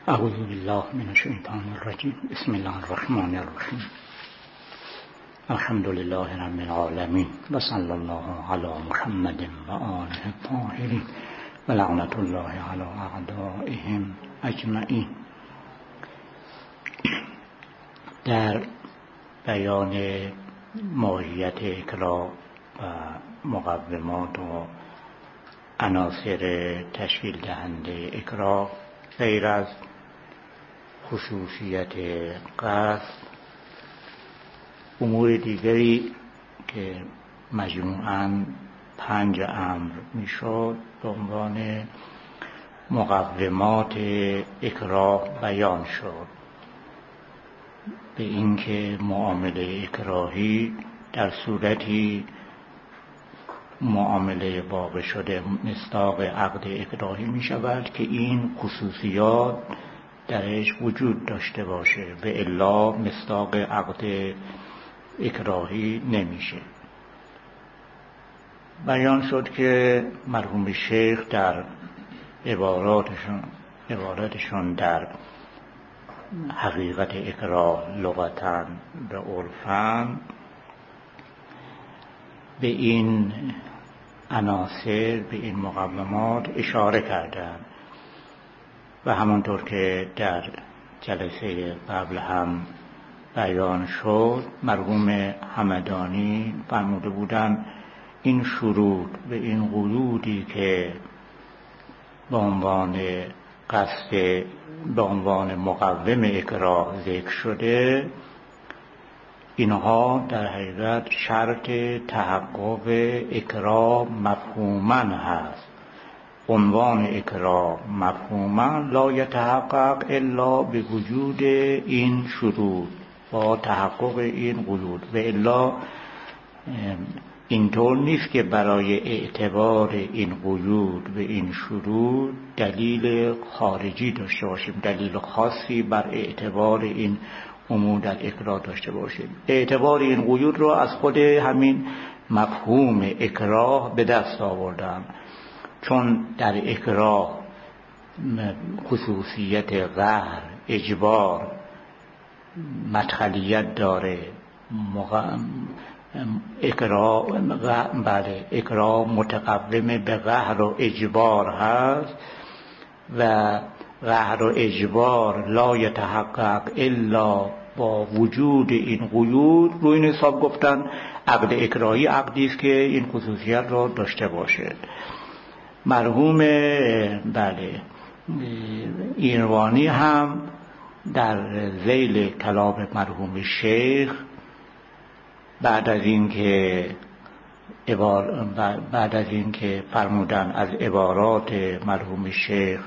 اعوذ بالله من الشیطان الرجیم. بسم الله الرحمن الرحیم. الحمد لله رب العالمین و صلی الله علی محمد و آله الطاهرین و لعنت الله علی اعدائهم اجمعین. در بیان ماهیت اکراه و مقومات و عناصر تشکیل دهنده اکراه، غیر از خصوصیت قصد، امور دیگری که مجموعاً 5 امر میشد به عنوان مقومات اکراه بیان شد. به اینکه معامله اکراهی در صورتی معامله واقع شده مصداق عقد اکراهی می شود که این خصوصیات درش وجود داشته باشه، و الا مصداق عقد اکراهی نمیشه. بیان شد که مرحوم شیخ در عباراتشون در حقیقت اکراه لغتاً و عرفاً به این عناصر، به این مقومات اشاره کردند و همانطور که در جلسه قبل هم بیان شد، مرحوم همدانی فرموده بودند این شروط و این قیودی که به عنوان قصد، به عنوان مقوم اکراه ذکر شده، اینها در حقیقت شرط تحقق اکراه مفهوماً هست. عنوان اکراه مفهوماً لا یتحقق الا به وجود این شروط با تحقق این قیود، و الا اینطور نیست که برای اعتبار این قیود و این شروط دلیل خارجی داشته باشیم، دلیل خاصی بر اعتبار این امور در اکراه داشته باشیم. اعتبار این قیود رو از خود همین مفهوم اکراه به دست آوردم، چون در اکراه خصوصیت قهر، اجبار، مدخلیت داره. اکراه متقوم به قهر و اجبار هست و قهر و اجبار لا یتحقق الا با وجود این قیود. رو این حساب گفتن عقد اکراهی عقدی است که این خصوصیت را داشته باشد. مرحوم ایروانی هم در ذیل کلام مرحوم شیخ بعد از اینکه فرمودن از عبارات مرحوم شیخ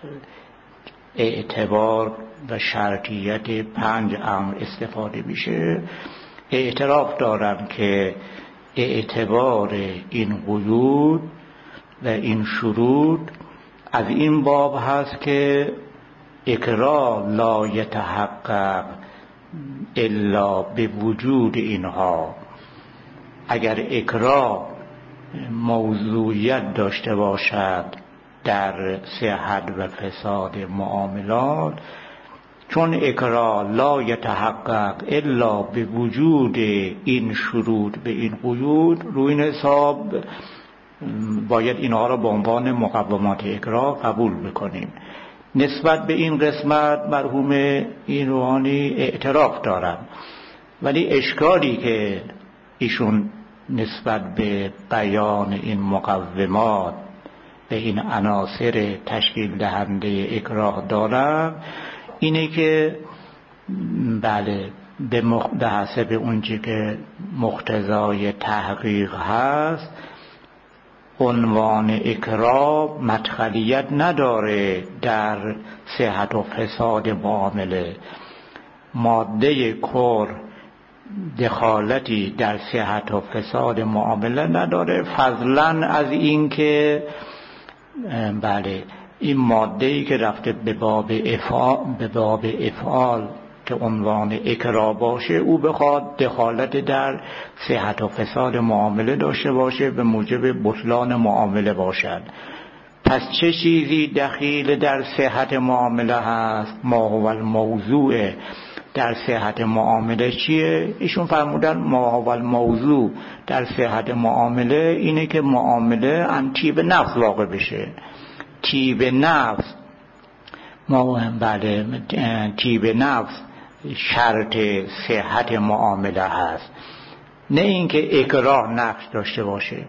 اعتبار و شرطیت 5 امر استفاده میشه، اعتراف دارن که اعتبار این قیود و این شروط از این باب هست که اکراه لا یتحقق الا به وجود اینها. اگر اکراه موضوعیت داشته باشد در صحت و فساد معاملات، چون اکراه لا یتحقق الا به وجود این شروط به این قیود، روی این حساب باید اینها را به عنوان مقومات اکراه قبول بکنیم. نسبت به این قسمت مرحوم ایروانی اعتراف دارن، ولی اشکالی که ایشون نسبت به بیان این مقومات به این عناصر تشکیل دهنده اکراه دارن اینه که به حسب اونچه که مقتضای تحقیق هست، عنوان اکراه مدخلیت نداره در صحت و فساد معامله. ماده کر دخالتی در صحت و فساد معامله نداره، فضلاً از این که این ماده‌ای که رفته به باب افعال که عنوان اکراه باشه، او بخواد دخالت در صحت و فساد معامله داشته باشه به موجب بطلان معامله باشد. پس چه چیزی دخیل در صحت معامله هست؟ ما هو الموضوع در صحت معامله چیه؟ ایشون فرمودن ما هو الموضوع در صحت معامله اینه که معامله ان طیب نفس واقع بشه. طیب نفس بله، طیب نفس شرط صحت معامله هست، نه اینکه اکراه نقش داشته باشه.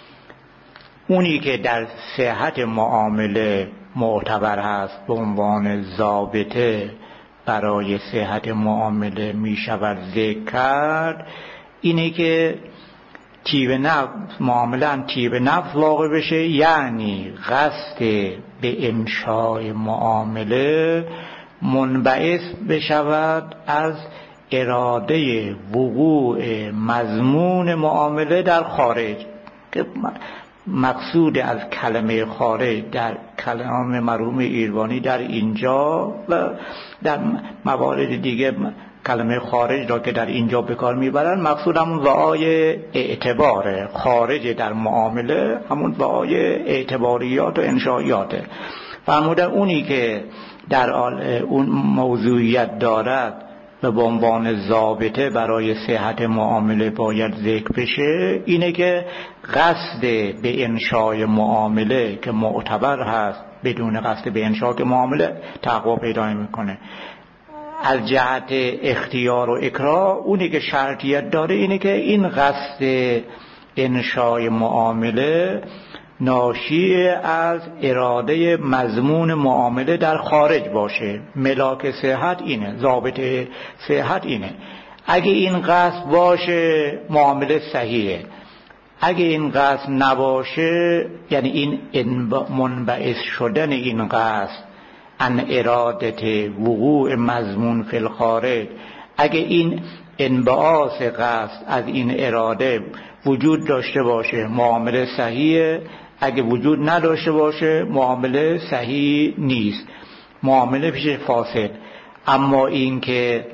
اونی که در صحت معامله معتبر هست به عنوان ضابطه برای صحت معامله می شود ذکر کرد، اینه که طیب نفس معامله طیب نفس واقع بشه، یعنی قصد به انشاء معامله منبعث بشود از اراده وقوع مضمون معامله در خارج، که مقصود از کلمه خارج در کلام مرحوم ایروانی در اینجا و در موارد دیگه کلمه خارج را که در اینجا به کار میبرن، مقصود همون وعای اعتباره. خارج در معامله همون وعای اعتباریات و انشائیاته. فرمودن اونی که در اون موضوعیت دارد و به عنوان ضابطه برای صحت معامله باید ذکر بشه، اینه که قصد به انشاء معامله که معتبر هست بدون قصد به انشاء معامله تحقق پیدا میکنه. از جهت اختیار و اکراه اونی که شرطیت داره اینه که این قصد انشاء معامله ناشی از اراده مضمون معامله در خارج باشه. ملاک صحت اینه، ضابط صحت اینه. اگه این قصد باشه معامله صحیحه، اگه این قصد نباشه، یعنی این منبعث شدن این قصد ان ارادت وقوع مضمون فی الخارج، اگه این انبعاث قصد از این اراده وجود داشته باشه معامله صحیحه، اگه وجود نداشته باشه معامله صحیح نیست، معامله پیش فاسد. اما این که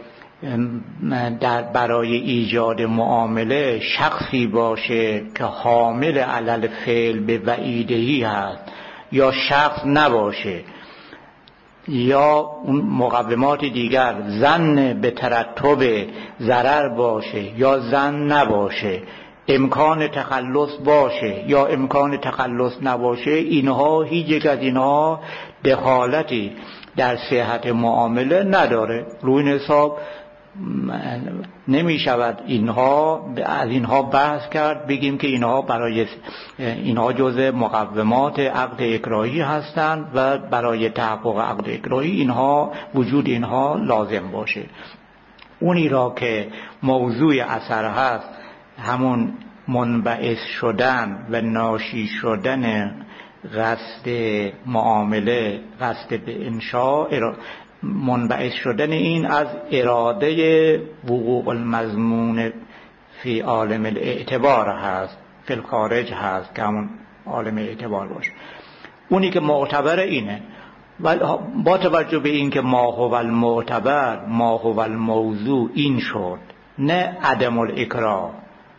برای ایجاد معامله شخصی باشه که حامل علل فعل به وعیدهی هست، یا شخص نباشه، یا اون مقومات دیگر ظن به ترتب ضرر باشه یا ظن نباشه، امکان تخلص باشه یا امکان تخلص نباشه، اینها هیچ یک از اینها دخالتی در صحت معامله نداره. روی این حساب نمی شود از اینها بحث کرد، بگیم که اینها جزء مقومات عقد اکراهی هستند و برای تحقق عقد اکراهی اینها وجود اینها لازم باشه. اونی را که موضوع اثر هست همون منبعث شدن و ناشی شدن قصد معامله، قصد به انشاء، منبعث شدن این از اراده وقوع المضمون فی عالم الاعتبار هست، فی الخارج هست که همون عالم اعتبار باشه. اونی که معتبر اینه. با توجه به این که ما هو المعتبر، ما هو الموضوع این شد، نه عدم الاکراه،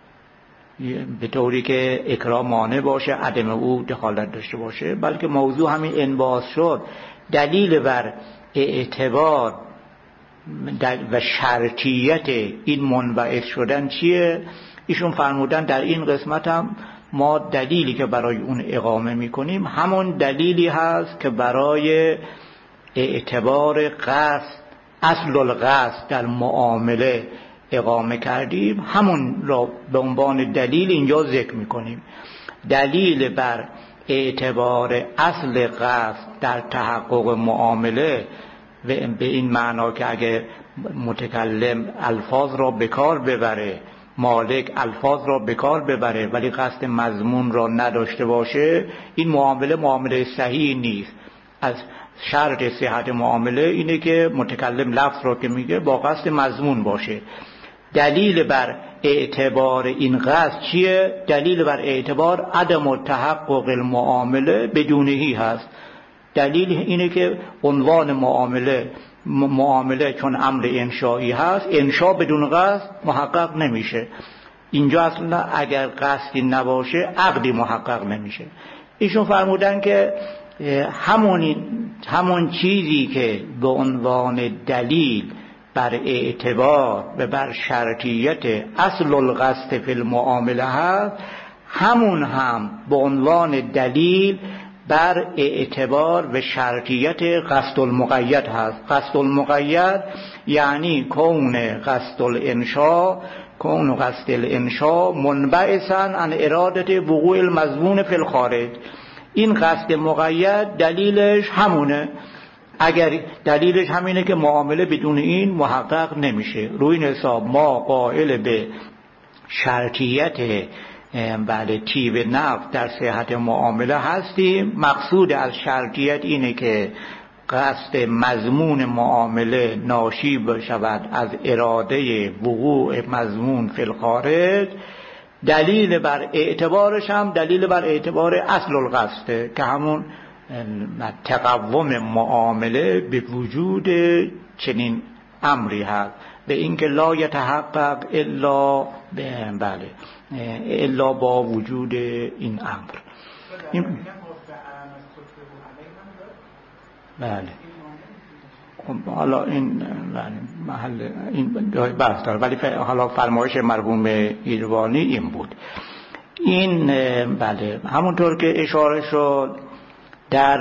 به طوری که اکراه مانع باشه، عدم او دخالت داشته باشه، بلکه موضوع همین انباز شد. دلیل بر اعتبار و شرطیت این منبعث شدن چیه؟ ایشون فرمودن در این قسمت هم ما دلیلی که برای اون اقامه میکنیم همون دلیلی هست که برای اعتبار قصد، اصل القصد در معامله اقامه کردیم، همون را به عنوان دلیل اینجا ذکر میکنیم. دلیل بر اعتبار اصل قصد در تحقق معامله به این معنا که اگه متکلم الفاظ را به کار ببره، مالک الفاظ را به کار ببره ولی قصد مضمون را نداشته باشه، این معامله صحیح نیست. از شرط صحت معامله اینه که متکلم لفظ را که میگه با قصد مضمون باشه. دلیل بر اعتبار این قصد چیه؟ دلیل بر اعتبار عدم تحقق المعامله بدونهی هست. دلیل اینه که عنوان معامله چون امر انشایی هست، انشا بدون قصد محقق نمیشه. اینجا اصلا اگر قصدی نباشه عقدی محقق نمیشه. ایشون فرمودن که همون چیزی که به عنوان دلیل بر اعتبار و بر شرطیت اصل القصد فی المعامله هست، همون هم به عنوان دلیل بر اعتبار و شرطیت قصد المقید هست. قصد المقید یعنی کون قصد الانشاء منبعثاً عن اراده وقوع المضمون فی الخارج. این قصد مقید دلیلش همونه. اگر دلیلش همینه که معامله بدون این محقق نمیشه، روی این حساب ما قائل به شرطیت طیب نفس در صحت معامله هستیم. مقصود از شرطیت اینه که قصد مضمون معامله ناشی بشود از اراده وقوع مضمون فی الخارج. دلیل بر اعتبارش هم دلیل بر اعتبار اصل القصده که همون تقوم معامله به وجود چنین امری هست، به اینکه لا یتحقق الا با وجود این امر. این بله حالا این محل این بحث داره، ولی حالا فرمایش مرحوم ایروانی این بود. این بله همونطور که اشاره شد در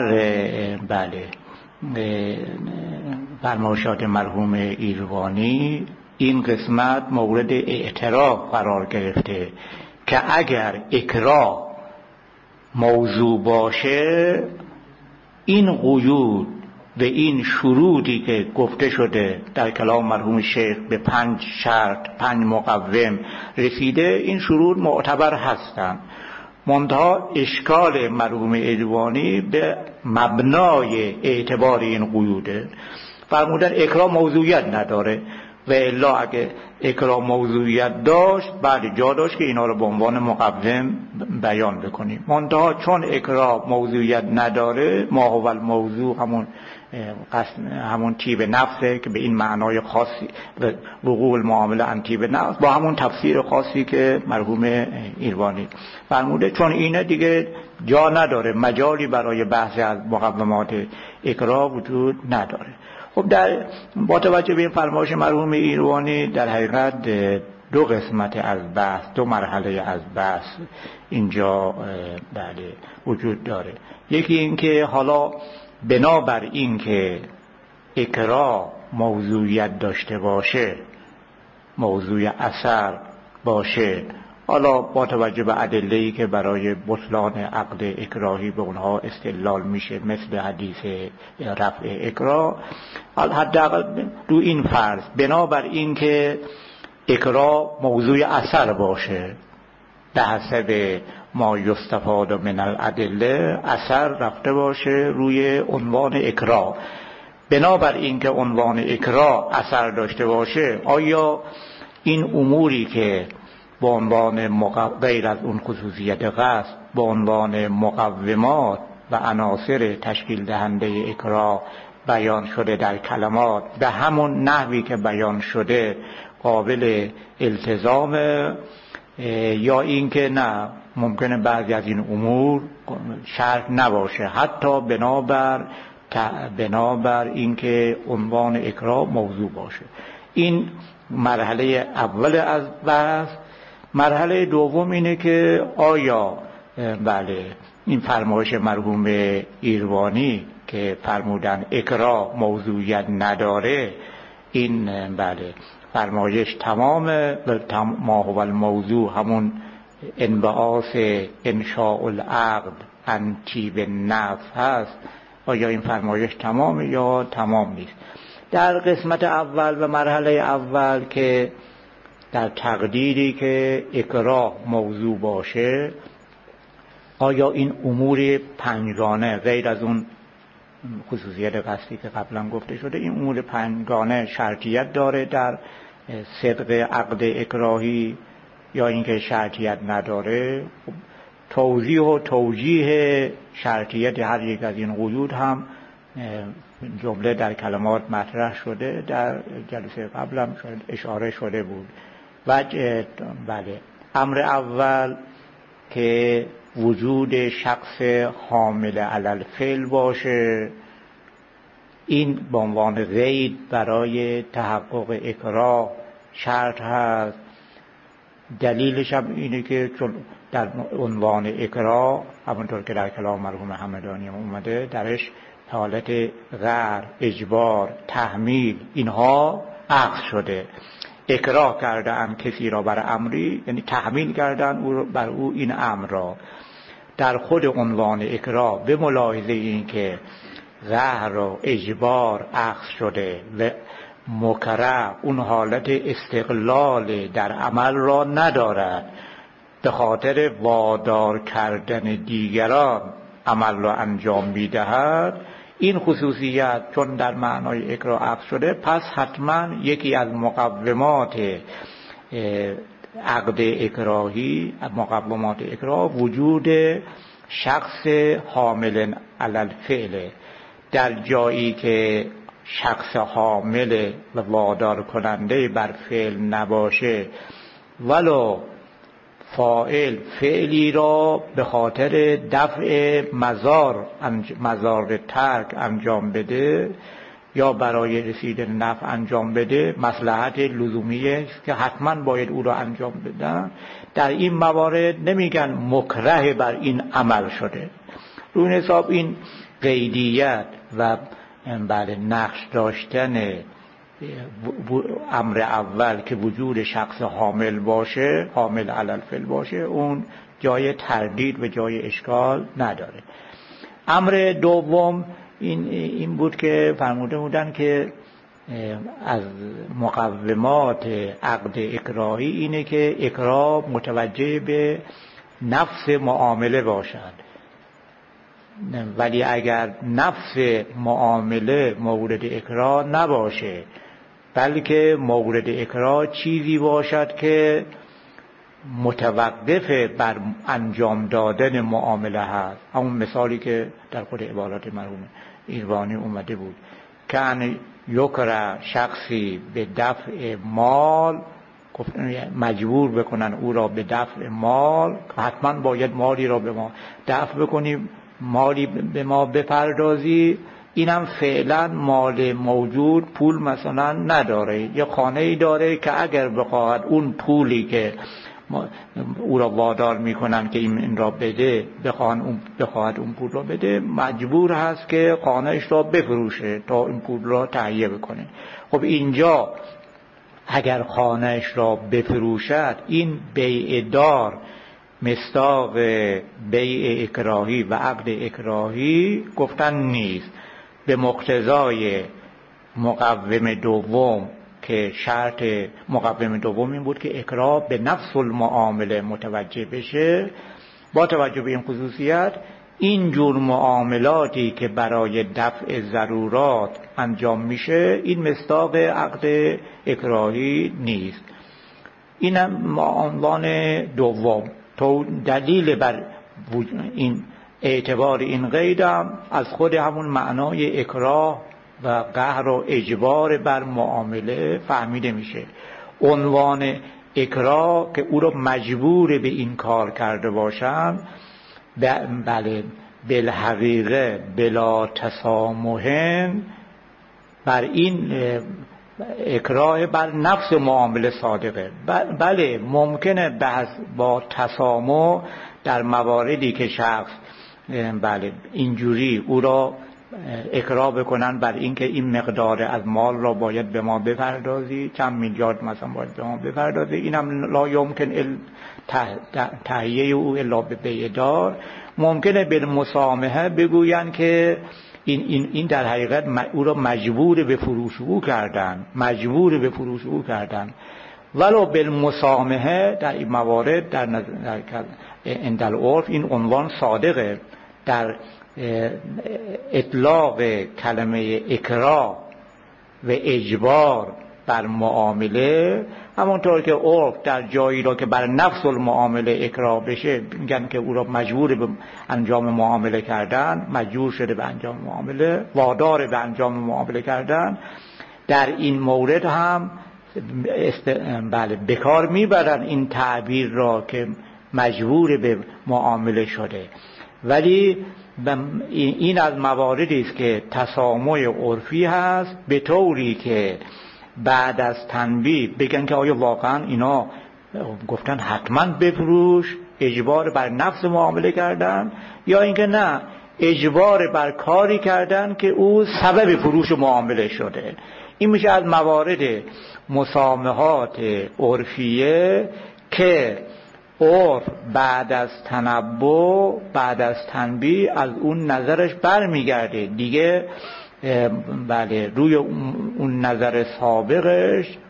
فرمایشات مرحوم ایروانی این قسمت مورد اعتراض قرار گرفته که اگر اکراه موضوع باشه، این قیود و این شروطی که گفته شده در کلام مرحوم شیخ به 5 شرط 5 مقوم رسیده، این شروط معتبر هستند. منتها اشکال مرحوم ایروانی به مبنای اعتبار این قیوده. فرمودن اکراه موضوعیت نداره و الا اگه اکراه موضوعیت داشت بعد جا داشت که اینا رو به عنوان مقوم بیان بکنیم. منتها چون اکراه موضوعیت نداره، ما هو الموضوع همون طیب نفسه که به این معنای خاصی وقوع المعامله عن طیب نفس با همون تفسیر خاصی که مرحوم ایروانی فرموده، چون اینه دیگه جا نداره، مجالی برای بحث از مقومات اکراه وجود نداره. خب با توجه به این فرمایش مرحوم ایروانی در حقیقت 2 قسمت از بحث، 2 مرحله از بحث اینجا وجود داره. یکی این که حالا بنابر این که اکراه موضوعیت داشته باشه، موضوع اثر باشه، حالا با توجه به ادله‌ای که برای بطلان عقد اکراهی به اونها استدلال میشه مثل حدیث رفع اکراه، حداقل دو این فرض بنابر این که اکراه موضوع اثر باشه، به حسب ما یستفاد من الادله اثر رفته باشه روی عنوان اکراه. بنابر این که عنوان اکراه اثر داشته باشه، آیا این اموری که با عنوان غیر از اون خصوصیت قصد با عنوان مقومات و عناصر تشکیل دهنده اکراه بیان شده در کلمات به همون نحوی که بیان شده قابل التزام، یا اینکه نه ممکنه بعضی از این امور شرط نباشه، حتی بنابر اینکه عنوان اکراه موضوع باشه. این مرحله اول از بحث. مرحله دوم اینه که آیا این فرمایش مرحوم ایروانی که فرمودن اکراه موضوعیت نداره، این فرمایش تمامه و ما هو الموضوع همون انبعاث انشاء العقد عن طیب النفس هست، آیا این فرمایش تمامه یا تمام نیست؟ در قسمت اول و مرحله اول که در تقدیری که اکراه موضوع باشه، آیا این امور پنجگانه غیر از اون خصوصیت قصدی که قبلا گفته شده، این امور پنجگانه شرطیت داره در صدق عقد اکراهی یا اینکه شرطیت نداره؟ توضیح و توجیه شرطیت هر یک از این قیود هم جمله در کلمات مطرح شده، در جلسه قبلم اشاره شده بود. امر اول که وجود شخص حامل علی الفعل باشه، این به عنوان قید برای تحقق اکراه شرط هست. دلیلش هم اینه که چون در عنوان اکراه همونطور که در کلام مرحوم همدانی اومده درش حالت قهر، اجبار، تحمیل اینها عقد شده. اکراه کردن کسی را بر امری، یعنی تحمیل کردن او بر او این امر را. در خود عنوان اکراه به ملاحظه این که قهر و اجبار عقد شده و مکره اون حالت استقلال در عمل را ندارد، به خاطر وادار کردن دیگران عمل را انجام میدهد. این خصوصیت چون در معنای اکراه عقد شده، پس حتما یکی از مقومات عقد اکراهی، مقومات اکراه وجود شخص حامل علی الفعل. در جایی که شخص حامل و وادار کننده بر فعل نباشه، ولو فاعل فعلی را به خاطر دفع مضار ترک انجام بده یا برای رسیدن نفع انجام بده، مصلحت لزومی است که حتما باید او را انجام بدن، در این موارد نمیگن مکره بر این عمل شده. روی حساب این قیدیت و نقش داشتن امر اول که وجود شخص حامل باشه، حامل علی الفعل باشه، اون جای تردید و جای اشکال نداره. امر دوم این بود که فرموده بودن که از مقومات عقد اکراهی اینه که اکراه متوجه به نفس معامله باشد، ولی اگر نفس معامله مورد اکراه نباشه، بلکه مورد اکراه چیزی باشد که متوقف بر انجام دادن معامله هست. همون مثالی که در خود عبارات مرحوم ایروانی اومده بود که یکره شخصی به دفع مال، مجبور بکنن او را به دفع مال، حتما باید مالی را به ما دفع بکنیم، مالی به ما بپردازی. اینم فعلا مال موجود، پول مثلا نداره، یه خانه‌ای داره که اگر بخواهد اون پولی که او را وادار میکنن که این را بده، بخواهد اون پول را بده، مجبور هست که خانه‌اش را بفروشه تا این پول را تهیه بکنه. خب اینجا اگر خانه‌اش را بفروشد، این بیع دار مصداق بیع اکراهی و عقد اکراهی گفتن نیست. به مقتضای مقوم دوم که شرط مقوم دوم این بود که اکراه به نفس المعامله متوجه بشه، با توجه به این خصوصیت این جور معاملاتی که برای دفع ضرورات انجام میشه، این مصداق عقد اکراهی نیست. اینم عنوان دوم. تو دلیل بر این اعتبار این قیدم از خود همون معنای اکراه و قهر و اجبار بر معامله فهمیده میشه. عنوان اکراه که او رو مجبور به این کار کرده باشن، بله بالحقیقه بلا تسامح، بر این اکراه بر نفس معامله صادقه. بله ممکنه بحث با تسامح در مواردی که شخص بله اینجوری او را اکراه بکنن بر اینکه این مقدار از مال را باید به ما بپردازی، چند میلیارد مثلا باید به ما بپردازی، اینم لا یمکن تهیه او الا به بیع دار. ممکنه بالمسامحه بگوین که این در حقیقت او را مجبور به فروش او کردن، ولو بالمسامحه در این موارد در عند العرف این عنوان صادقه. در اطلاق کلمه اکراه و اجبار بر معامله، همونطور که عرف در جایی را که بر نفس المعامله اکراه بشه میگن که او را مجبور به انجام معامله کردن، مجبور شده به انجام معامله، وادار به انجام معامله کردن، در این مورد هم بله بکار میبرن این تعبیر را که مجبور به معامله شده. ولی این از مواردی است که تسامح عرفی هست، به طوری که بعد از تنبیه بگن که آیا واقعا اینا گفتن حتما بفروش، اجبار بر نفس معامله کردن، یا اینکه نه اجبار بر کاری کردن که او سبب فروش معامله شده. این میشه از موارد مسامحات عرفیه که عرف بعد از تنبؤ، بعد از تنبیه از اون نظرش برمیگرده دیگه، بله روی اون نظر سابقش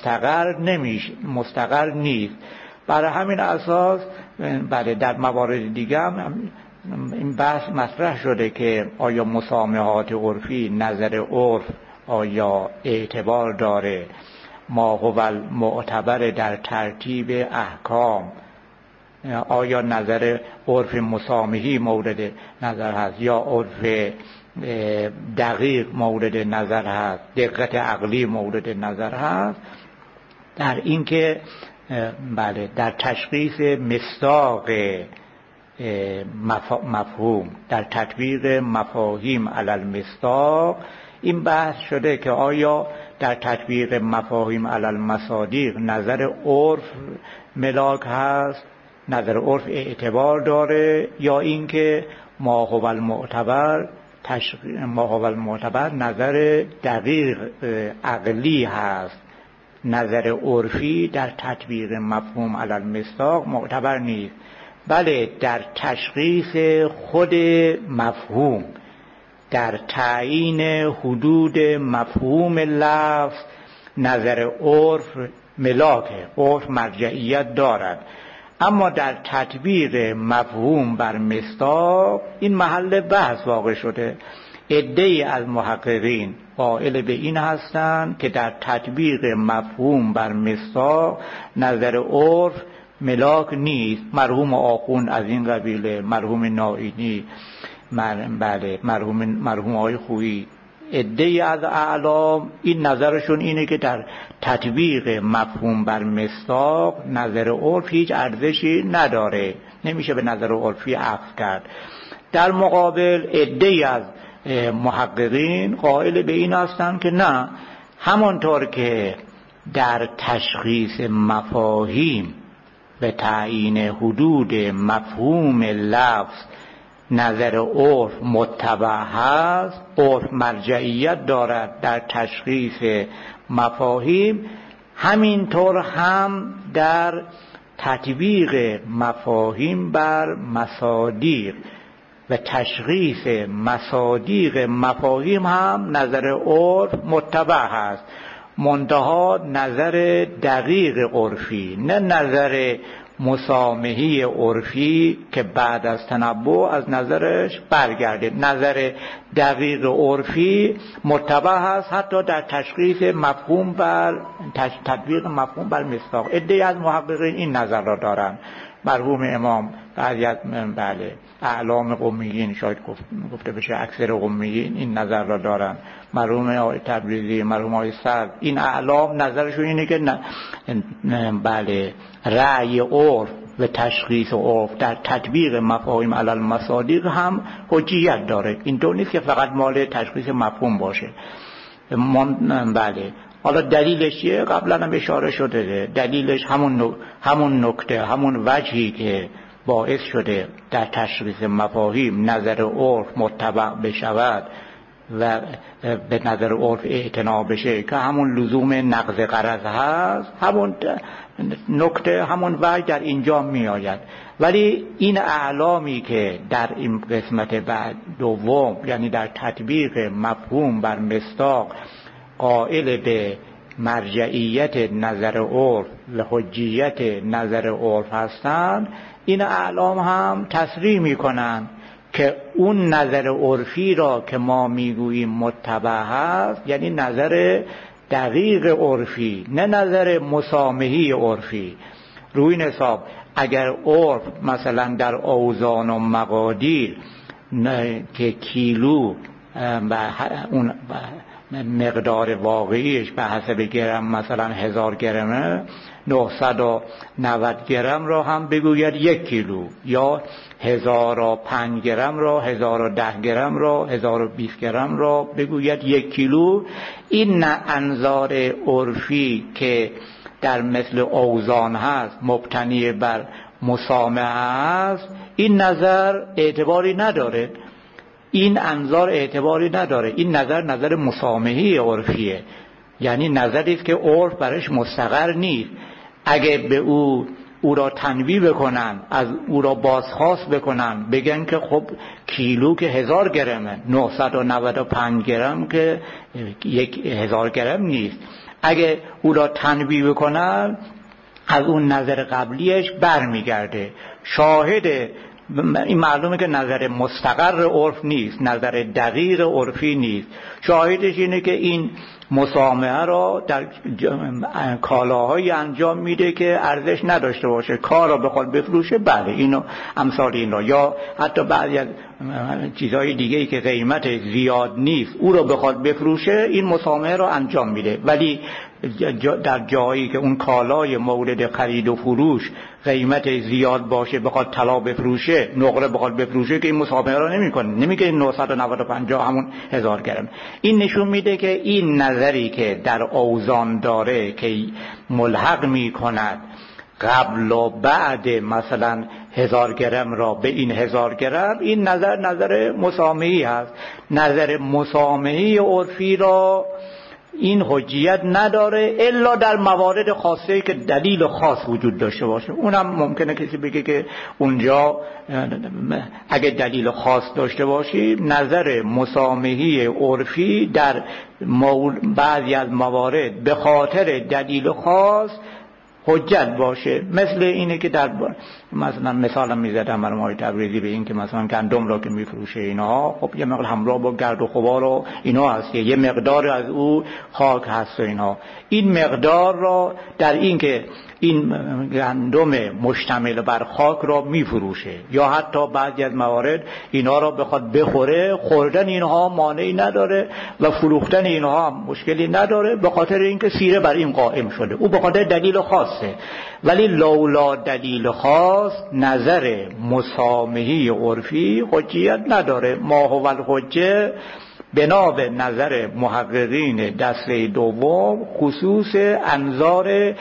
مستقر نیست. برای همین اساس بله در موارد دیگه هم این بحث مطرح شده که آیا مسامحات عرفی نظر عرف آیا اعتبار داره، ما هو المعتبر در ترتیب احکام، آیا نظر عرف مسامحی مورد نظر هست یا عرف دقیق مورد نظر هست، دقت عقلی مورد نظر هست، در این که بله در تشخیص مصداق مفهوم، در تطبیق مفاهیم علی المصداق این بحث شده که آیا در تطبیق مفاهیم علی المصادیق نظر عرف ملاک هست، نظر عرف اعتبار داره، یا اینکه ما هو المعتبر نظر دقیق عقلی هست، نظر عرفی در تطبیق مفهوم علی المصداق معتبر نیست. بله در تشخیص خود مفهوم، در تعیین حدود مفهوم لفظ نظر عرف ملاکه، عرف مرجعیت دارد، اما در تطبیق مفهوم بر مصداق این محل بحث واقع شده. عده‌ای از محققین قائل به این هستند که در تطبیق مفهوم بر مصداق نظر عرف ملاک نیست. مرحوم آخوند از این قبیله، مرحوم نائینی، بله مرحوم آقای خویی، عده‌ای از اعلام این نظرشون اینه که در تطبیق مفهوم بر مصداق نظر عرف هیچ ارزشی نداره، نمیشه به نظر عرفی عکس کرد. در مقابل عده‌ای از محققین قائل به این هستند که نه، همانطور که در تشخیص مفاهیم به تعیین حدود مفهوم لفظ نظر عرف متبع هست، عرف مرجعیت دارد در تشخیص مفاهیم، همینطور هم در تطبیق مفاهیم بر مصادیق و تشخیص مصادیق مفاهیم هم نظر عرف متبع هست، منتها نظر دقیق عرفی، نه نظر مسامحی عرفی که بعد از تنبؤ از نظرش برگرده. نظر دقیق عرفی متبع هست حتی در تشخیص مفهوم بر تطبیق مفهوم بر مصداق. عده‌ای از محققین این نظر را دارند. مرحوم امام، بعضی از بله اعلام قمیین، شاید گفته بشه اکثر قمیین این نظر را دارن، مرحوم آقای تبریزی، مرحوم آقای سعد، این اعلام نظرشون اینه که بله رأی عرف و تشخیص عرف در تطبیق مفاهیم علی المصادیق هم حجیت داره. اینطور نیست که فقط مال تشخیص مفهوم باشه. بله حالا دلیلش چیه؟ قبلا هم اشاره شده، دلیلش همون نکته، همون وجهی که باعث شده در تشخیص مفاهیم نظر عرف متبع بشود و به نظر عرف اعتنا بشه که همون لزوم نقض غرض هست، همون نکته، همون وجه در اینجا می آید. ولی این اعلامی که در این قسمت بعد دوم، یعنی در تطبیق مفهوم بر مصداق قائل به مرجعیت نظر عرف و حجیت نظر عرف هستند، این اعلام هم تصریح میکنند که اون نظر عرفی را که ما میگوییم متبع هست، یعنی نظر دقیق عرفی، نه نظر مسامحی عرفی. روی این حساب اگر عرف مثلا در اوزان و مقادیر که کیلو و اون مقدار واقعیش به حسب گرم مثلا 1000 گرمه، 990 گرم را هم بگوید 1 کیلو، یا 1005 گرم را، 1010 گرم را، 1020 گرم را بگوید 1 کیلو. این انظار عرفی که در مثل اوزان هست، مبتنی بر مسامحه هست، این نظر اعتباری نداره، این انظار اعتباری نداره. این نظر مسامحی عرفیه، یعنی نظری است که عرف برش مستقر نیست. اگه به او را تنویع بکنن، از او را بازخواست بکنن، بگن که خب کیلو که 1000 گرمه، 995 گرم که 1000 گرم نیست. اگه او را تنویع بکنن، از اون نظر قبلیش برمیگرده. شاهد این معلومه که نظر مستقر عرف نیست، نظر دقیق عرفی نیست. شاهدش اینه که این مسامحه را در کالاهایی انجام میده که ارزش نداشته باشه. کار را بخواد بفروشه، بله، اینو امثال این را، یا حتی بعضی از چیزهای دیگه‌ای که قیمت زیاد نیست او را بخواد بفروشه، این مسامحه را انجام میده. ولی در جایی که اون کالای مورد خرید و فروش قیمت زیاد باشه، بخواد طلا بفروشه، نقره بخواد بفروشه، که این مسامحه را نمیکنه، نمیگه 995 همون 1000 گرم. این نشون میده که این نظری که در اوزان داره که ملحق میکند قبل و بعد مثلا 1000 گرم را به این 1000 گرم، این نظر مسامحی هست. نظر مسامحی عرفی را این حجیت نداره الا در موارد خاصه که دلیل خاص وجود داشته باشه. اونم ممکنه کسی بگه که اونجا اگه دلیل خاص داشته باشی، نظر مسامحی عرفی در بعضی از موارد به خاطر دلیل خاص حجت باشه. مثل اینه که در مثلا مثلا میزدم برای مای تبریزی به این که مثلا گندم را که میفروشه اینها، خب یه مقدار همراه با گرد و غبار و اینا هست، یه مقدار از او خاک هست و اینها. این مقدار را در این که این گندم مشتمل بر خاک را میفروشه، یا حتی بعضی از موارد اینا را بخواد بخوره، خوردن اینها مانعی نداره و فروختن اینها هم مشکلی نداره، به خاطر اینکه سیره بر این قائم شده، او به خاطر دلیل خاصه. ولی لولا دلیل خاص، نظر مسامحی عرفی حجیت نداره. ما هو الحجه بنا به نظر محققین دسته دوم خصوص انظار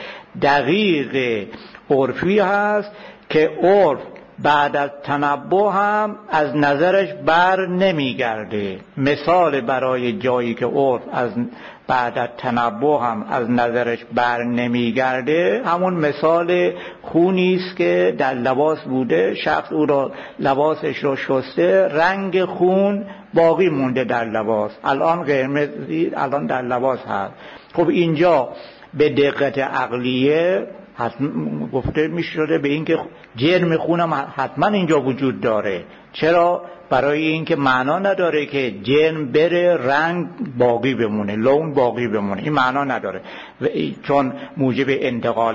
دقیق عرفی هست که عرف بعد از تنبه هم از نظرش بر نمیگرده. مثال برای جایی که عرف از بعد از تنبه هم از نظرش بر نمیگرده، همون مثال خونی است که در لباس بوده، شخص او را لباسش رو شسته، رنگ خون باقی مونده در لباس، الان قرمزی الان در لباس هست. خب اینجا به دقت عقلیه حتما گفته میشده به این که جرم خونم حتما اینجا وجود داره. چرا؟ برای اینکه معنا نداره که جرم بره رنگ باقی بمونه، لون باقی بمونه، این معنا نداره. و چون موجب انتقال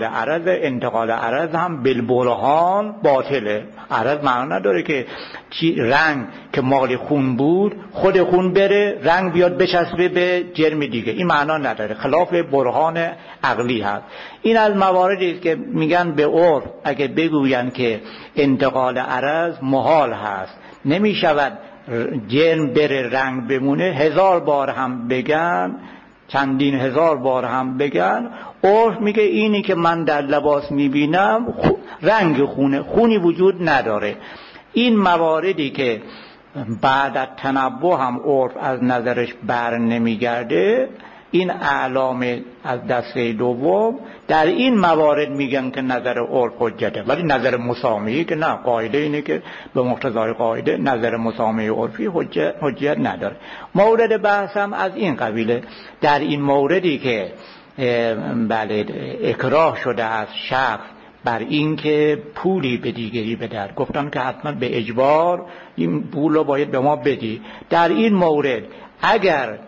عرض هم بالبرهان باطله. عرض معنا نداره که رنگ که مال خون بود خود خون بره رنگ بیاد بچسبه به جرم دیگه، این معنا نداره، خلاف برهان عقلی هست. این از مواردی است که میگن به عرف اگه بگوین که انتقال عرض محال هست، نمی شود جرم بره رنگ بمونه، 1000 بار هم بگن، چندین 1000 بار هم بگن، عرف میگه اینی که من در لباس میبینم رنگ خونی وجود نداره. این مواردی که بعد از تنبه هم عرف از نظرش بر نمیگرده، این اعلام از دسته دوم در این موارد میگن که نظر عرف حجته. ولی نظر مسامحی که نه، قاعده اینه که به مقتضای قاعده نظر مسامحی عرفی حجت نداره. مورد بحث هم از این قبیله. در این موردی که بله اکراه شده از شخص بر این که پولی به دیگری بدهد، گفتن که حتما به اجبار این پول رو باید به ما بدی. در این مورد اگر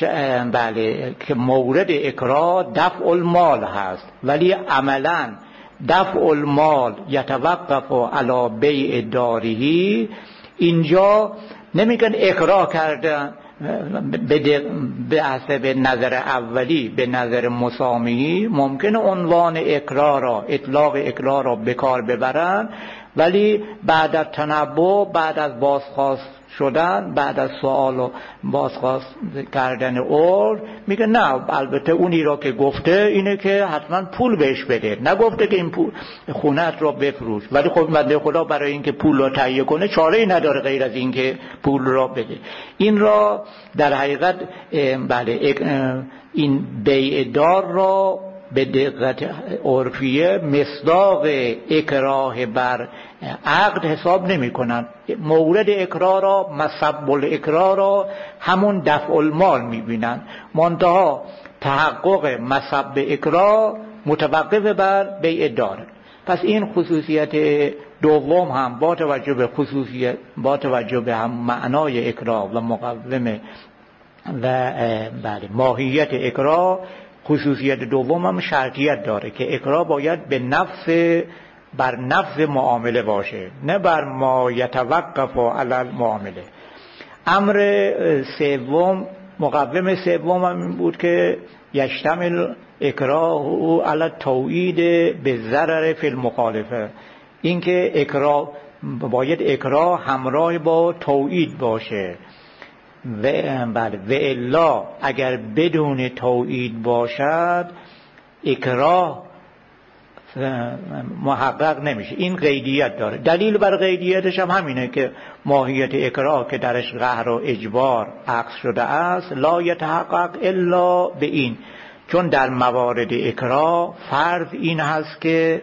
بله که مورد اکراه دفع المال هست، ولی عملا دفع المال یتوقف علی بیع دارهی، اینجا نمیگن اکراه کردن به حسب نظر اولی به نظر مسامی ممکنه عنوان اکراه را، اطلاق اکراه را به کار ببرن، ولی بعد از تنبؤ، بعد از بازخواست شدن، بعد از سوال و بازخواست کردن عرف میگه نه، البته اونی را که گفته اینه که حتما پول بهش بده، نگفته که این پول خونت را بفروش. ولی خب بنده خدا برای اینکه پول را تهیه کنه چاره‌ای نداره غیر از اینکه پول را بده. این را در حقیقت بله این بیع دار را به دقت عرفیه مصداق اکراه بر عقد حساب نمی کنن. مورد اکراه را، مسبب الاکراه را همون دفع المال می بینن، منتها تحقق مسبب اکراه متوقف بر بیع دار. پس این خصوصیت دوم هم با توجه به هم معنای اکراه و مقوم و بله ماهیت اکراه، خصوصیت دوم هم شرطیت داره که اکراه باید بر نفس معامله باشه، نه بر ما یتوقف علی المعامله. امر سوم، مقوم سوم هم این بود که یشتمل اکراه علی توعید به ضرر فی المخالفه، این که اکراه باید اکراه همراه با توعید باشه و الا اگر بدون توعید باشد اکراه محقق نمیشه. این قیدیت داره. دلیل بر قیدیتش هم همینه که ماهیت اکراه که درش قهر و اجبار عکس شده است لا یتحقق الا به این، چون در موارد اکراه فرض این هست که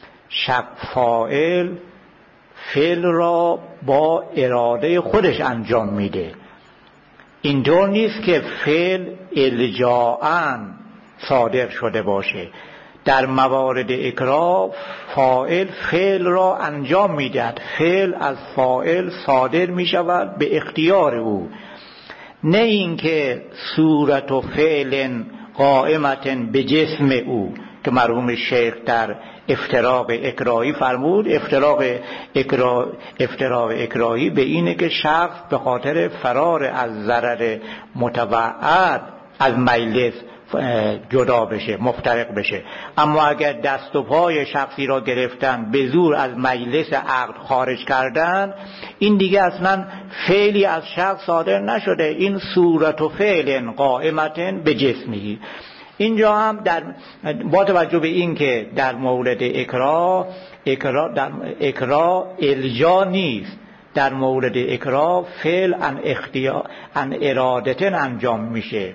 فاعل فعل را با اراده خودش انجام میده. اینطور نیست که فعل الجاءً صادر شده باشه. در موارد اکراه فاعل فعل را انجام میدهد، فعل از فاعل صادر میشود به اختیار او، نه اینکه صورت و فعل قائمت به جسم او که مرحوم شیخ در افتراق اکراهی فرمود. افتراق اکراهی به اینه که شخص به خاطر فرار از ضرر متوعد از مجلس جدا بشه، مفترق بشه. اما اگر دست و پای شخصی را گرفتن، به زور از مجلس عقد خارج کردن، این دیگه اصلا فعلی از شخص صادر نشده، این صورت و فعل قائمتن به جسمی. اینجا هم با توجه به این که در مورد اکراه الجا نیست، در مورد اکراه فعل ان ارادتن انجام میشه.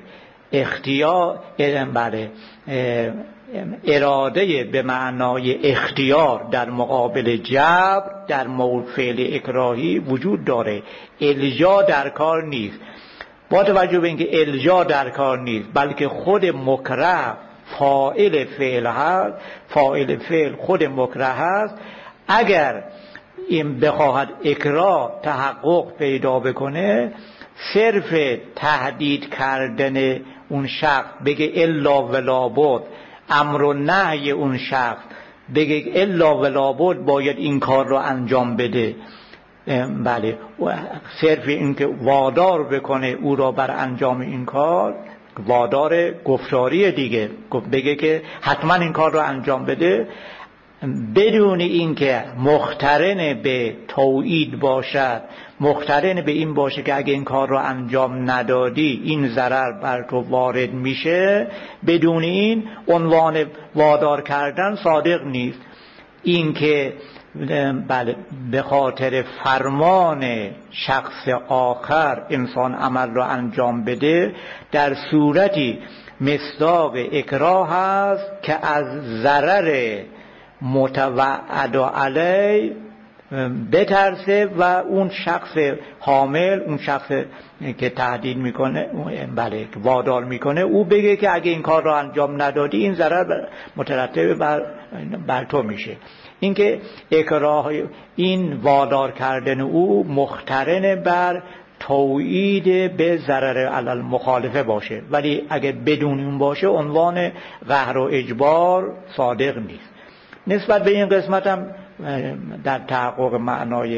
اراده به معنای اختیار در مقابل جبر در مورد فعل اکراهی وجود داره، الجا در کار نیست. با توجه به اینکه الجا در کار نیست بلکه خود مکره فاعل فعل هست، فاعل فعل خود مکره هست، اگر این بخواهد اکراه تحقق پیدا بکنه، صرف تهدید کردن اون شخص بگه الا ولا بد، امر و نهی اون شخص بگه الا ولا بد باید این کار رو انجام بده، بله، صرف این که وادار بکنه او را بر انجام این کار، وادار گفتاری دیگه، بگه که حتما این کار رو انجام بده، بدون اینکه مقترن به توعید باشد، مقترن به این باشه که اگه این کار رو انجام ندادی این ضرر بر تو وارد میشه، بدون این عنوان وادار کردن صادق نیست. این که بله به خاطر فرمان شخص آخر انسان عمل را انجام بده، در صورتی مصداق اکراه هست که از ضرر متوعد علی بترسه و اون شخص حامل، اون شخص که تهدید میکنه، بله وادار میکنه، او بگه که اگه این کار را انجام ندادی این ضرر مترتب بر تو میشه. اینکه اکراه، این وادار کردن او مقترن بر توعید به ضرر علی المخالفه باشه، ولی اگه بدون اون باشه عنوان قهر و اجبار صادق نیست. نسبت به این قسمت هم در تحقق معنای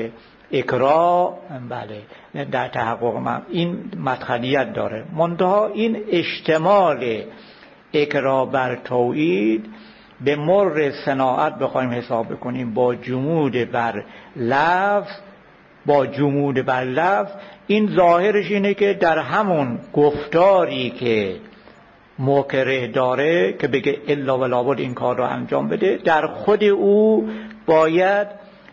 اکراه بله در تحقق من این مدخلیت داره، منتها این اشتمال اکراه بر توحید به مر صناعت بخوایم حساب بکنیم با جمود بر لفظ، این ظاهرش اینه که در همون گفتاری که مکره داره که بگه الا ولا بد این کار را انجام بده، در خود او باید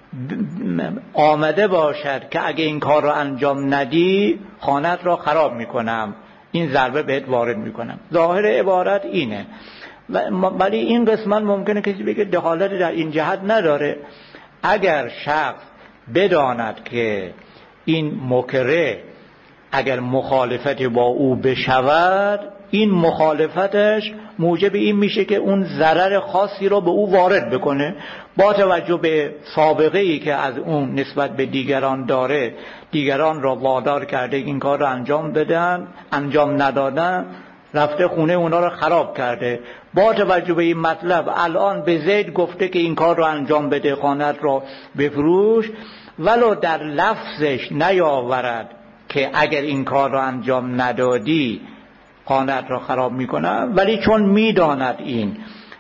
آمده باشد که اگه این کار را انجام ندی خانت را خراب میکنم، این ضربه بهت وارد میکنم. ظاهر عبارت اینه، ولی این قسمت ممکنه کسی بگه دخالت در این جهت نداره. اگر شخص بداند که این مکره اگر مخالفت با او بشود، این مخالفتش موجب این میشه که اون ضرر خاصی را به او وارد بکنه، با توجه به سابقه ای که از اون نسبت به دیگران داره، دیگران را وادار کرده این کار را انجام بدن، انجام ندادن، رفته خونه اونا را خراب کرده. با توجه به این مطلب الان به زید گفته که این کار را انجام بده، خانت را بفروش، ولو در لفظش نیاورد که اگر این کار را انجام ندادی خانت را خراب میکنم، ولی چون میداند این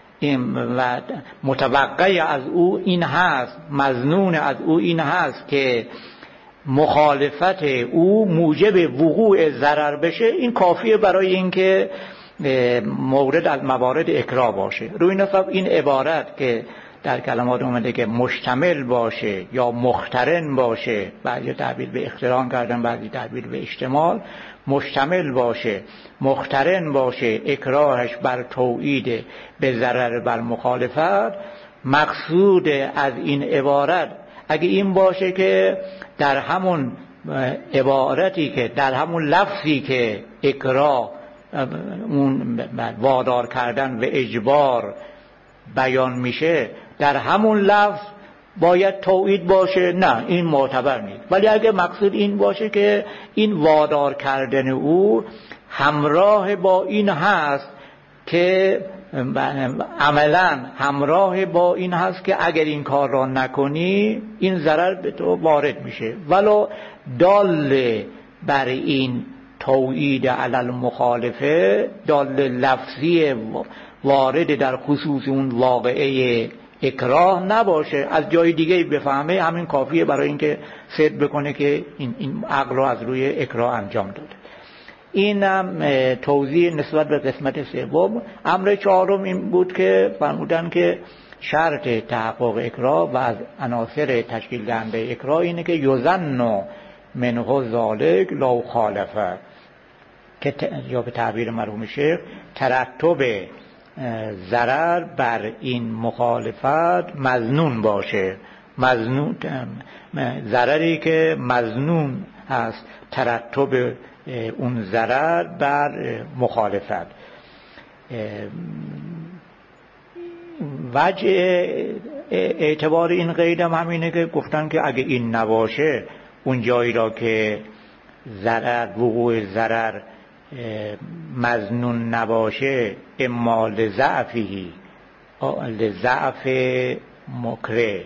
و متوقع از او این هست، مظنون از او این هست که مخالفت او موجب وقوع ضرر بشه، این کافیه برای اینکه مورد از موارد اکراه باشه. روی نصب این عبارت که در کلمات اومده که مشتمل باشه یا مقترن باشه، بعضی تعبیر به اقتران کردن، بعضی تعبیر به اشتمال، مشتمل باشه، مقترن باشه، اکراهش بر توحید به ضرر بر مخالفت. مقصود از این عبارت اگه این باشه که در همون عبارتی که در همون لفظی که اکراه اون وادار کردن و اجبار بیان میشه، در همون لفظ باید توحید باشه، نه این معتبر نیست. ولی اگه مقصود این باشه که این وادار کردن او همراه با این هست که عملا همراه با این هست که اگر این کار را نکنی این ضرر به تو وارد میشه، ولو دال بر این توحید علی المخالفه، دال لفظی وارد در خصوص اون واقعه اکراه نباشه، از جای دیگه بفهمه، همین کافیه برای اینکه صدق بکنه که این عقل را از روی اکراه انجام داده. اینم توضیح نسبت به قسمت سوم. امر چهارم این بود که فرمودن که شرط تحقق اکراه و از عناصر تشکیل دهنده اکراه اینه که یظن منه ذالک لا خالفه، که یا به تعبیر مرحوم شیخ ترتب ضرر بر این مخالفت مظنون باشه، مظنون ضرری که مظنون هست ترتب اون ضرر بر مخالفت. وجه اعتبار این قید هم همینه که گفتن که اگه این نباشه، اون جایی را که ضرر وقوع ضرر مظنون نباشه، اما لضعفی لضعف مکره،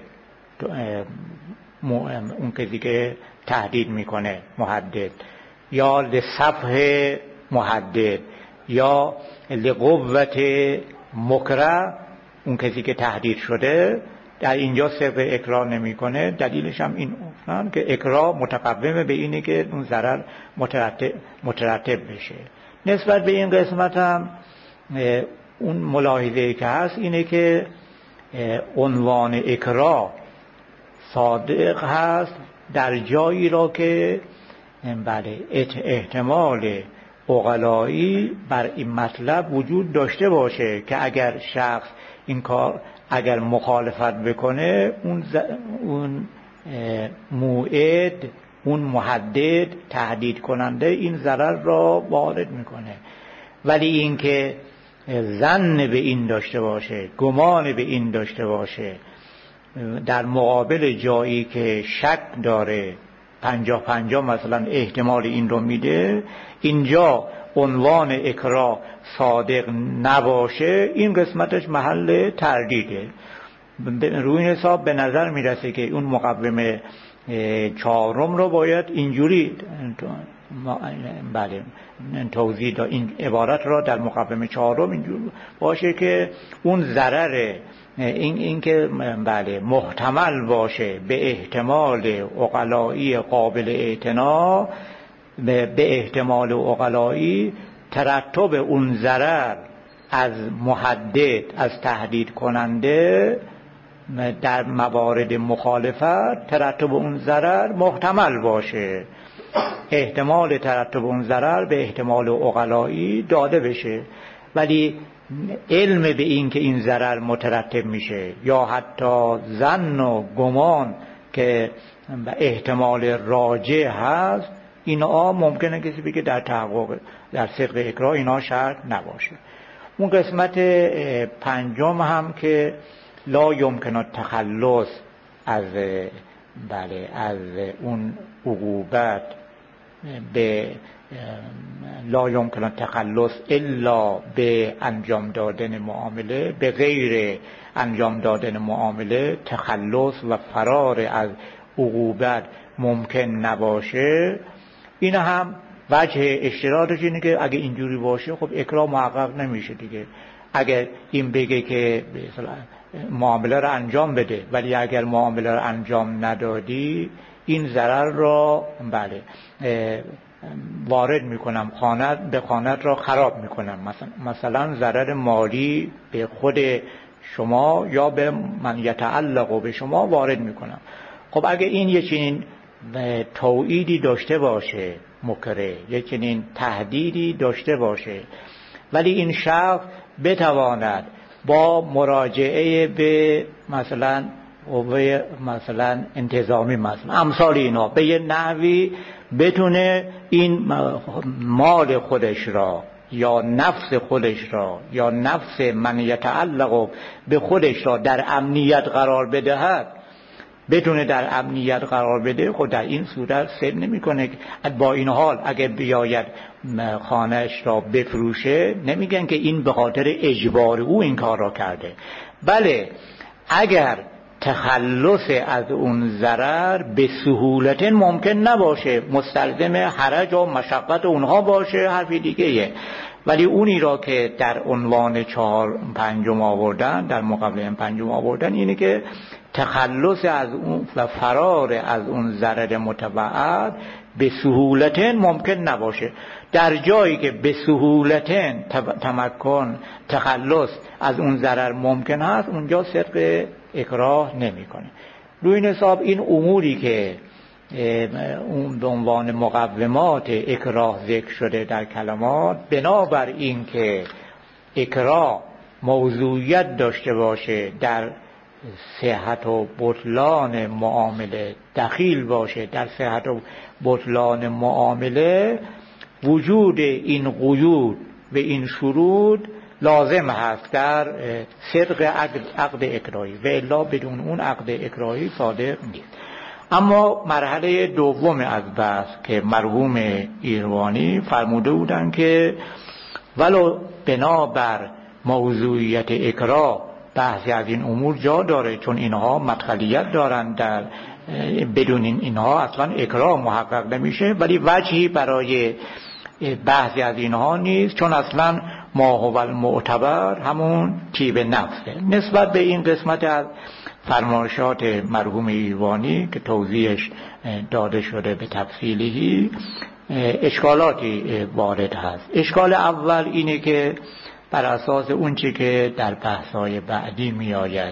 اون کسی که تهدید میکنه محدد، یا لصفح محدد، یا لقوت مکره، اون کسی که تهدید شده، در اینجا صرف اکراه نمیکنه. دلیلش هم این که اکراه متقومه به اینه که اون ضرر مترتب بشه. نسبت به این قسمت هم اون ملاحظه‌ای که هست اینه که عنوان اکراه صادق هست در جایی را که بله احتمال عقلایی بر این مطلب وجود داشته باشه که اگر شخص این کار اگر مخالفت بکنه، اون موعد، اون محدد، تهدید کننده این ضرر را وارد میکنه. ولی این که ظن به این داشته باشه، گمان به این داشته باشه، در مقابل جایی که شک داره 50-50 مثلا احتمال این رو میده، اینجا عنوان اکراه صادق نباشه، این قسمتش محل تردیده. روی این حساب به نظر میرسه که اون مقوم چهارم رو باید اینجوری بله توضیح داد. این عبارت را در مقومه چهارم اینجوری باشه که اون ضرر این که بله محتمل باشه به احتمال عقلایی قابل اعتنا، به احتمال عقلایی ترتب اون ضرر از محدد، از تهدید کننده در موارد مخالفت، ترتب اون ضرر محتمل باشه، احتمال ترتب اون ضرر به احتمال عقلایی داده بشه. ولی علم به این که این ضرر مترتب میشه یا حتی ظن و گمان که احتمال راجع هست، اینا ممکنه کسی بگه در تحقق در صدق اکراه اینا شرط نباشه. اون قسمت پنجم هم که لا یمکن التخلص از بله از اون عقوبت به لا یمکن التخلص الا به انجام دادن معامله، به غیر انجام دادن معامله تخلص و فرار از عقوبت ممکن نباشه. این هم وجه اشتراطش اینه که اگه اینجوری باشه خب اکراه محقق نمیشه دیگه. اگر این بگه که معامله رو انجام بده، ولی اگر معامله رو انجام ندادی این ضرر را بله وارد میکنم، به خانت را خراب میکنم، مثلا ضرر مالی به خود شما یا به من یتعلق به شما وارد میکنم. خب اگه این یه چنین توعیدی داشته باشه، مکره یه چنین تهدیدی داشته باشه، ولی این شخص بتواند با مراجعه به مثلا قوه مثلا انتظامی مثلا امثال اینا به یه نحوی بتونه این مال خودش را یا نفس خودش را یا نفس من یتعلق به خودش را در امنیت قرار بدهد، بتونه در امنیت قرار بده، خود در این صورت سر نمیکنه. با این حال اگه بیاید خانهش را بفروشه نمیگن که این به خاطر اجبار او این کار را کرده. بله اگر تخلص از اون ضرر به سهولت ممکن نباشه، مستلزم حرج و مشقت اونها باشه، حرفی دیگه. ولی اونی را که در عنوان پنجم آوردن، در مقابل پنجم آوردن، اینه که تخلص از اون و فرار از اون ضرر متبعد به سهولت ممکن نباشه. در جایی که به سهولت تمکن تخلص از اون ضرر ممکن هست، اونجا صدق اکراه نمیکنه. روی این حساب این اموری که اون به عنوان مقومات اکراه ذکر شده در کلمات، بنابر این که اکراه موضوعیت داشته باشه، در صحت و بطلان معامله دخیل باشه، در صحت و بطلان معامله وجود این قیود و این شروط لازم هست در صدق عقد اکراهی، و الا بدون اون عقد اکراهی صادق نیست. اما مرحله دوم از بحث که مرحوم ایروانی فرموده بودن که ولو بنابر موضوعیت اکراه بحثی از این امور جا داره، چون اینها مدخلیت دارن، در بدون اینها اصلا اکراه محقق نمیشه، ولی وجهی برای بحثی از اینها نیست، چون اصلا ما هو المعتبر همون طیب نفسه. نسبت به این قسمت از فرمایشات مرحوم ایوانی که توضیحش داده شده به تفصیلی، اشکالاتی وارد هست. اشکال اول اینه که بر اساس اون چی که در بحث‌های بعدی می آید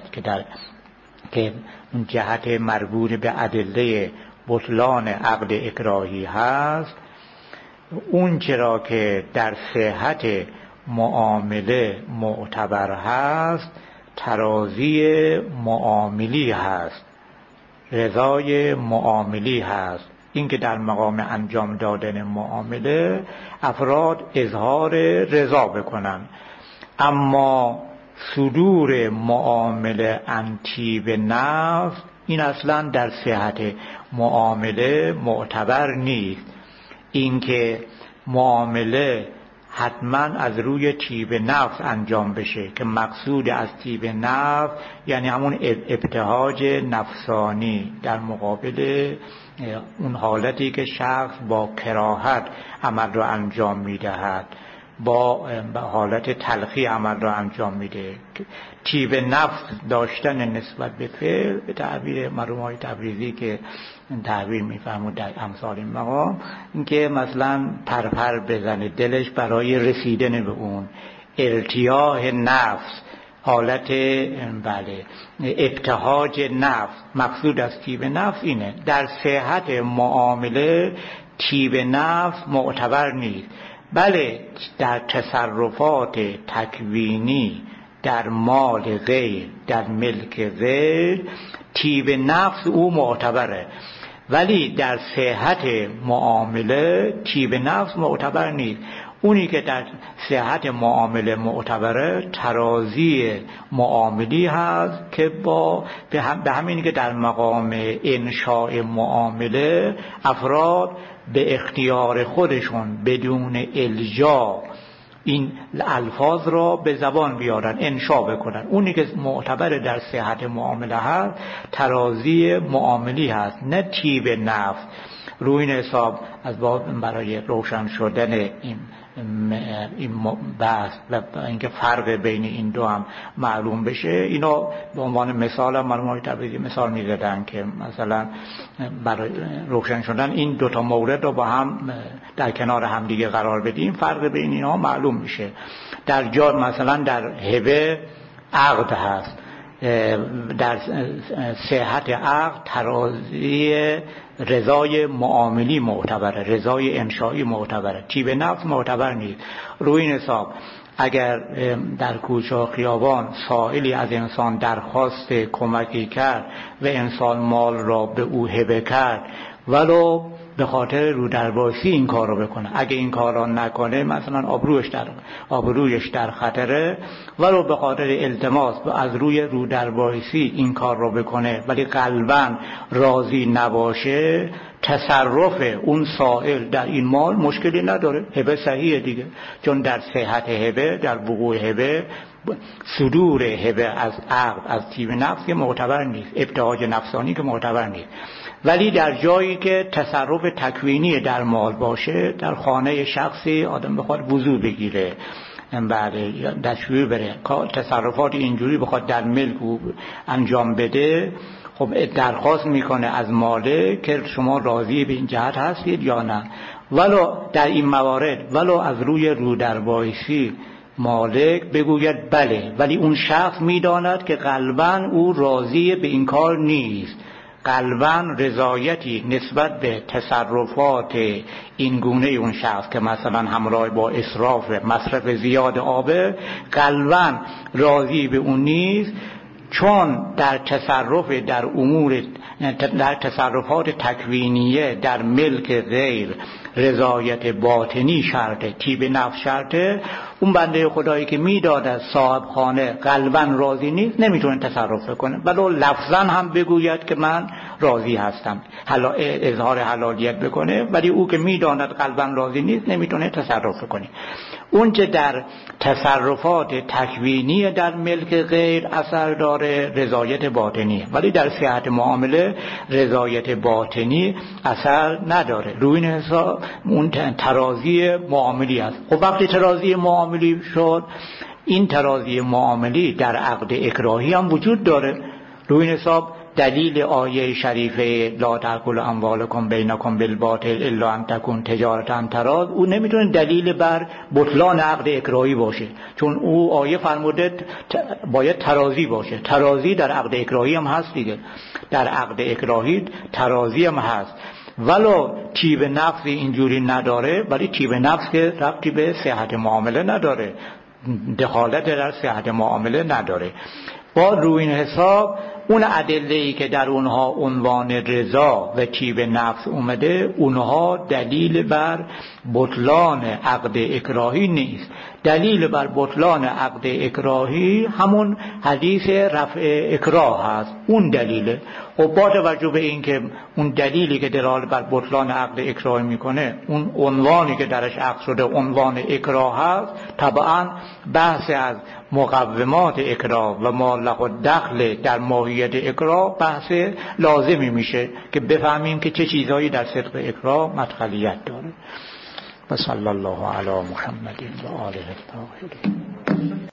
که اون جهت مربوط به ادله بطلان عقد اکراهی هست، اون چرا که در صحت معامله معتبر هست ترازی معاملی هست، رضای معاملی هست. این که در مقام انجام دادن معامله افراد اظهار رضا بکنن، اما صدور معامله عن طیب نفس این اصلا در صحت معامله معتبر نیست. این که معامله حتما از روی طیب نفس انجام بشه که مقصود از طیب نفس یعنی همون ابتهاج نفسانی در مقابل اون حالتی که شخص با کراهت عمل را انجام میدهد، با حالت تلخی عمل را انجام میده. طیب نفس داشتن نسبت به فعل، به تعبیر مرحوم تبریزی که تعبیر میفرمود در امثال این مقام، اینکه مثلا پرپر بزنه دلش برای رسیدن به اون ارتیاح نفس، حالت ابتهاج نفس. مقصود از طیب نفس اینه. در صحت معامله طیب نفس معتبر نیست، بله در تصرفات تکوینی، در مال غیر، در ملک غیر طیب نفس او معتبره، ولی در صحت معامله طیب نفس معتبر نیست. اونی که در صحت معامله معتبره ترازی معاملی هست که به همین که در مقام انشاء معامله افراد به اختیار خودشون بدون الجا این الفاظ را به زبان بیارن، انشا بکنن. اونی که معتبر در صحت معامله هست ترازی معاملی هست، نه طیب نفس. روی این حساب از برای روشن شدن این بحث و اینکه فرق بین این دو هم معلوم بشه، اینو به عنوان مثال هم مرحوم تبریزی مثال می‌زدن که مثلا برای روشن شدن این دو تا مورد رو با هم در کنار هم دیگه قرار بدیم، فرق بین اینها معلوم میشه. در جا مثلا در هبه عقد هست، در صحت عقد ترازی رضای معاملی معتبره، رضای انشایی معتبره، طیب نفس معتبر نیست. روی این حساب اگر در کوچه و خیابان سائلی از انسان درخواست کمکی کرد و انسان مال را به او هبه کرد ولو به خاطر رودربایسی این کار رو بکنه، اگه این کار رو نکنه مثلا آبرویش در خطره، ولو به خاطر التماس از روی رودربایسی این کار رو بکنه ولی قلباً راضی نباشه، تصرف اون سائل در این مال مشکلی نداره، هبه صحیحه دیگه، چون در صحت هبه، در وقوع هبه، صدور هبه از عقد از طیب نفس که معتبر نیست، ابتهاج نفسانی که معتبر نیست. ولی در جایی که تصرف تکوینی در مال باشه، در خانه شخصی آدم بخواد وضو بگیره، بله دستشویی بره، تصرفات اینجوری بخواد در ملک انجام بده، خب درخواست میکنه از مالک که شما راضی به این جهت هستید یا نه. ولو در این موارد ولو از روی رودربایسی مالک بگوید بله، ولی اون شخص میداند که قلباً او راضی به این کار نیست، قلباً رضایتی نسبت به تصرفات این گونه اون شخص که مثلا همراه با اسراف مصرف زیاد آبه، قلباً راضی به اون نیست، چون در تصرف در امور، در تصرفات تکوینیه در ملک غیر رضایت باطنی شرطه، طیب نفس شرطه. اون بنده خدایی که میداد از صاحب خانه قلباً راضی نیست نمیتونه تصرف کنه، ولو لفظاً هم بگوید که من راضی هستم، اظهار حلالیت بکنه، ولی او که میداند قلباً راضی نیست نمیتونه تصرف کنه. اون که در تصرفات تکوینی در ملک غیر اثر داره رضایت باطنی، ولی در صحت معامله رضایت باطنی اثر نداره. روی این حساب اون ترازی معاملی است. خب وقتی ترازی معاملی شد، این ترازی معاملی در عقد اکراهی هم وجود داره. روی این حساب دلیل آیه شریفه لا تأکلوا اموالکم بینکم بالباطل الا ان تکون تجارة عن تراض، او نمیتونه دلیل بر بطلان عقد اکراهی باشه، چون او آیه فرموده باید ترازی باشه. ترازی در عقد اکراهی هم هست دیگه، در عقد اکراهی ترازی هم هست، ولو طیب نفس اینجوری نداره، ولی طیب نفس که ربطی به صحت معامله نداره، دخالت در صحت معامله نداره. با روی این حساب اون ادله‌ای که در اونها عنوان رضا و طیب نفس اومده، اونها دلیل بر بطلان عقد اکراهی نیست. دلیل بر بطلان عقد اکراهی همون حدیث رفع اکراه هست، اون دلیله. و با توجه به این که اون دلیلی که دلالت بر بطلان عقد اکراهی میکنه، اون عنوانی که درش عقد شده عنوان اکراه هست، طبعا بحث از مقومات اکراه و ما له دخل در ماهیت اکراه بحث لازمی میشه که بفهمیم که چه چیزهایی در صدق اکراه مدخلیت داره. و صلی الله علی محمد و آله الطاهرین.